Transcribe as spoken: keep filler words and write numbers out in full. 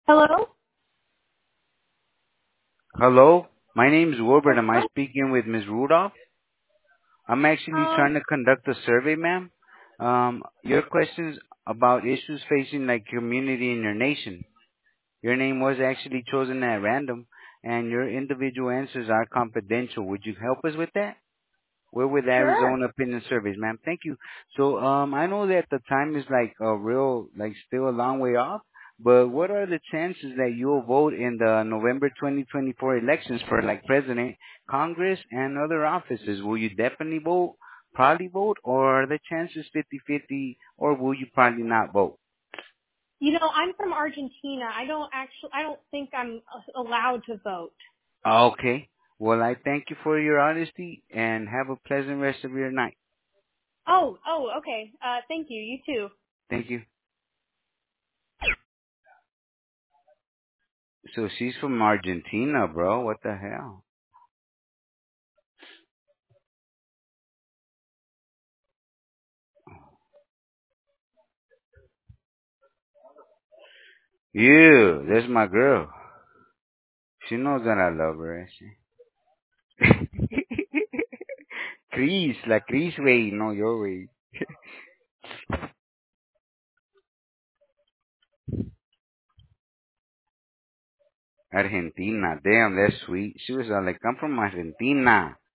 Hello? Hello, my name is Wilbert. Am I Hello? speaking with Miz Rudolph? I'm actually Um, trying to conduct a survey, ma'am. Um, your questions about issues facing like community in your nation. Your name was actually chosen at random, and your individual answers are confidential. Would you help us with that? We're with sure. Arizona Opinion Surveys, ma'am. Thank you. So, um, I know that the time is like a real, like still a long way off, but what are the chances that you'll vote in the November twenty twenty-four elections for like president, Congress, and other offices? Will you definitely vote, probably vote, or are the chances fifty-fifty, or will you probably not vote? You know, I'm from Argentina. I don't actually, I don't think I'm uh, allowed to vote. Okay. Well, I thank you for your honesty and have a pleasant rest of your night. Oh, oh, okay. Uh, thank you. You too. Thank you. So she's from Argentina, bro. What the hell? Yeah, that's my girl. She knows that I love her, ain't she? Chris, la Chris way, no your way. Argentina, damn, that's sweet. She was all like, I'm from Argentina.